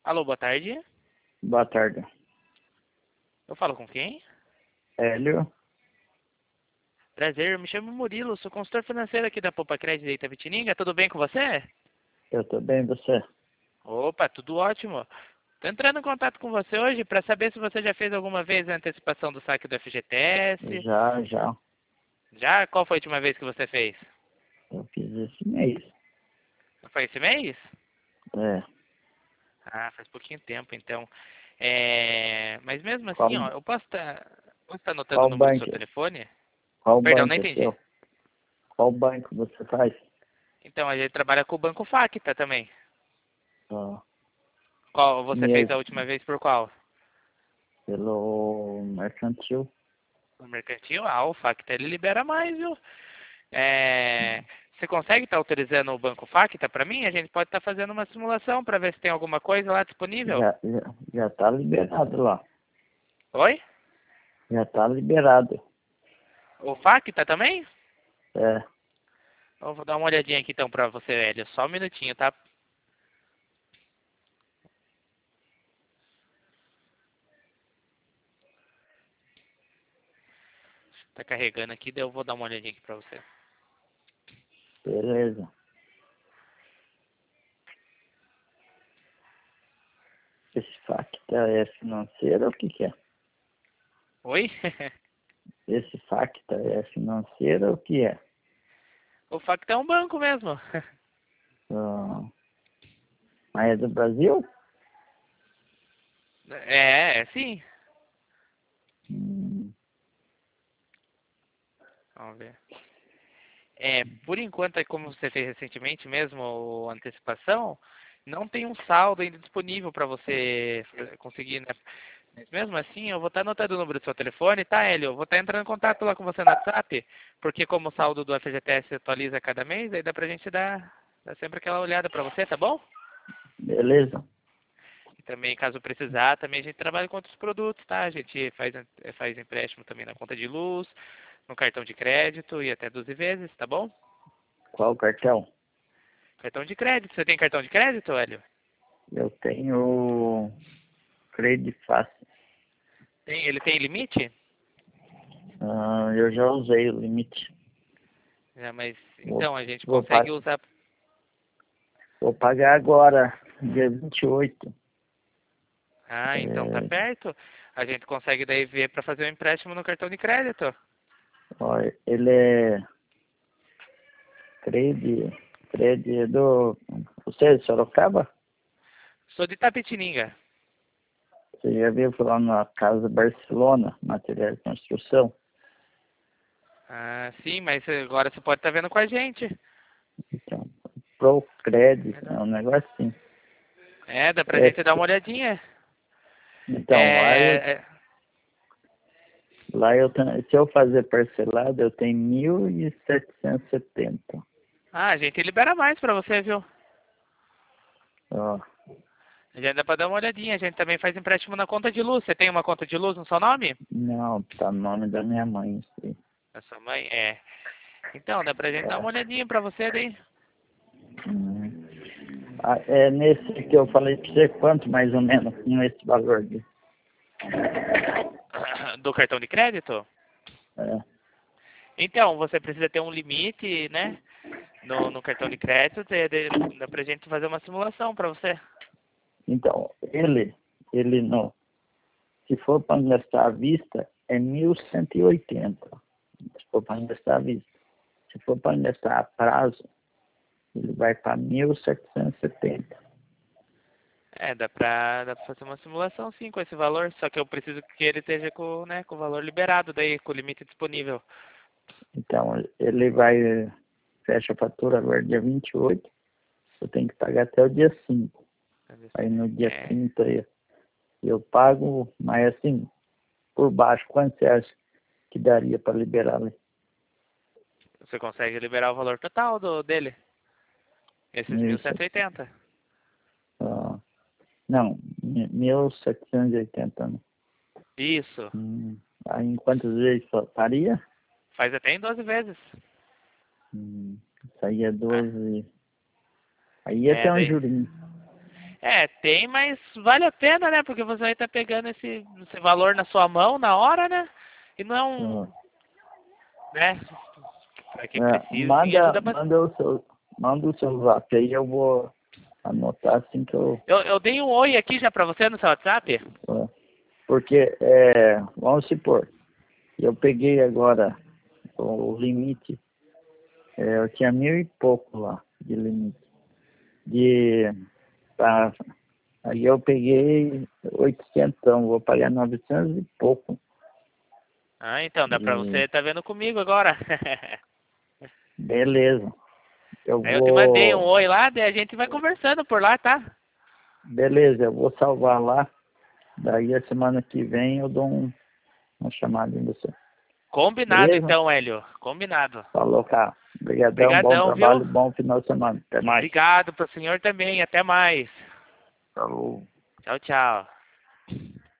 Alô, boa tarde. Boa tarde. Eu falo com quem? Hélio, Prazer, me chamo Murilo, sou consultor financeiro aqui da Poupa Crédito de Itapetininga. Tudo bem com você? eu tô bem, você? Opa, tudo ótimo. Tô entrando em contato com você hoje para saber se você já fez alguma vez a antecipação do saque do FGTS. Já. Já? Qual foi a última vez que você fez? Eu fiz esse mês. Foi esse mês? É. Ah, faz pouquinho tempo, então. Mas mesmo Qual, assim, ó, eu posso estar anotando o qual número do seu banco? telefone? Qual Perdão, não banco é entendi. seu? Qual banco você faz? Então, a gente trabalha com o Banco Facta também. Ah, Qual você fez a mesmo, última vez por qual? pelo mercantil. No mercantil, o Facta ele libera mais, viu? Você consegue estar autorizando o Banco Facta para mim? A gente pode estar fazendo uma simulação para ver se tem alguma coisa lá disponível. Já tá liberado lá. Oi? Já tá liberado. O Facta também? É, Eu vou dar uma olhadinha aqui então para você, Hélio. Só um minutinho, tá? Tá carregando aqui, daí eu vou dar uma olhadinha aqui para você. beleza. Esse facta é financeiro ou o que que é? Oi? Esse facta é financeiro ou o que é? O Facta é um banco mesmo. Ah, mas é do Brasil? Sim. Hum, Vamos ver. Por enquanto, como você fez recentemente mesmo, a antecipação, não tem um saldo ainda disponível para você conseguir, né? Mas mesmo assim, eu vou estar anotando o número do seu telefone, tá, Hélio? Eu vou estar entrando em contato lá com você no WhatsApp, porque como o saldo do FGTS atualiza cada mês, aí dá pra gente dar sempre aquela olhada para você, tá bom? beleza. E também, caso precisar, também a gente trabalha com outros produtos, tá? A gente faz empréstimo também na conta de luz, no cartão de crédito e até 12 vezes, tá bom? Qual cartão? Cartão de crédito. Você tem cartão de crédito, Hélio? Eu tenho Credit Fácil. Ele tem limite? Eu já usei o limite. Mas Vou, então a gente vou, consegue pa- usar. vou pagar agora, dia 28. Ah, então tá É, perto. A gente consegue daí ver para fazer o empréstimo no cartão de crédito. ó, ele é Credit do... Você é de Sorocaba? Sou de Tapetininga. Você já viu falar na Casa Barcelona, material de construção? Ah, sim, mas agora você pode estar vendo com a gente. Então, Pro Credit, é um negócio assim. Dá pra É, gente dar uma olhadinha. então, É, é, se eu fazer parcelado, eu tenho 1.770. a gente libera mais pra você, viu? Ó, Já dá pra dar uma olhadinha. A gente também faz empréstimo na conta de luz. Você tem uma conta de luz no seu nome? não, tá no nome da minha mãe, isso aí. Da sua mãe? Então, dá pra gente dar uma É. olhadinha pra você daí. Hum. É nesse que eu falei pra você, quanto mais ou menos com esse valor de... Do cartão de crédito? É. Então, você precisa ter um limite, né? No cartão de crédito, dá pra gente fazer uma simulação pra você. Então, ele não, se for para gastar à vista, é 1.180. Se for para gastar à vista. Se for para gastar a prazo, ele vai para 1.770. Dá pra fazer uma simulação sim com esse valor, só que eu preciso que ele esteja com o valor liberado daí, com o limite disponível. Então, fecha a fatura agora dia 28, eu tenho que pagar até o dia 5. Aí no dia É, 30 eu pago, mas assim, por baixo, quanto você acha que daria para liberar ali? você consegue liberar o valor total dele, esses 1.180. Ah, não, 1.780, né? Isso, Aí em quantas vezes faria? faz até em 12 vezes. Isso aí é Ah, 12. Aí ia ter um daí. jurinho. Tem, mas vale a pena, né? Porque você vai estar pegando esse valor na sua mão na hora, né? E não é Hum. né? Pra quem É, precisa, sim, ajuda bastante. manda o seu zap aí, eu vou anotar assim que eu. Eu dei um oi aqui já pra você no seu WhatsApp. É, porque, vamos supor, eu peguei agora o limite, eu tinha 1.000 e pouco lá de limite. De, tá, aí eu peguei 800, vou pagar 900 e pouco. Ah, então, dá pra E você tá vendo comigo agora. beleza, eu Aí eu te mandei um vou. oi lá, daí a gente vai conversando por lá, tá? Beleza, eu vou salvar lá. Daí a semana que vem eu dou uma chamada em você. Combinado Beleza? então, Hélio. Combinado. Falou, cara. Obrigadão, bom Obrigadão, viu? trabalho, bom final de semana. Até mais. Obrigado pro senhor também. Até mais. Falou. Tchau, tchau.